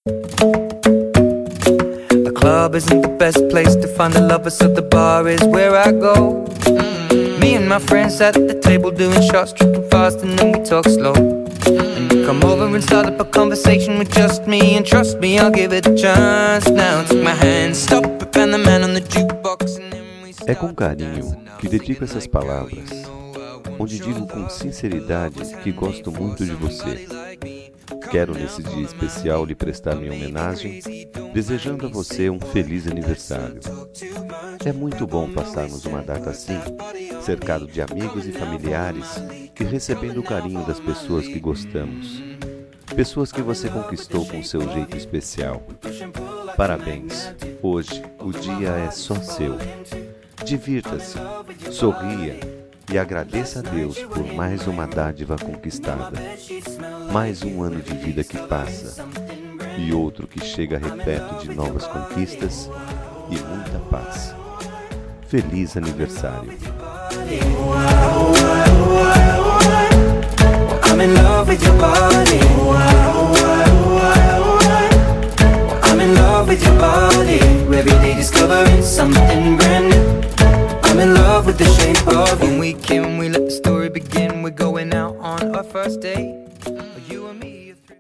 The club isn't the best place to find the lovers, so the bar is where I go. Me and my friends at the table doing shots, tripping fast, and then we talk slow. And you come over and start up a conversation with just me, and trust me, I'll give it a chance. Now take my hand, stop it, and the man on the jukebox, and then we start. É com carinho que dedico essas palavras, onde digo com sinceridade que gosto muito de você. Quero nesse dia especial lhe prestar minha homenagem, desejando a você um feliz aniversário. É muito bom passarmos uma data assim, cercado de amigos e familiares e recebendo o carinho das pessoas que gostamos. Pessoas que você conquistou com seu jeito especial. Parabéns! Hoje o dia é só seu. Divirta-se, sorria e agradeça a Deus por mais uma dádiva conquistada. Mais um ano de vida que passa e outro que chega repleto de novas conquistas e muita paz. Feliz aniversário! I'm in love with your body. I'm in love with your body. Every day discovering something brand new. I'm in love with the shape of you. When we can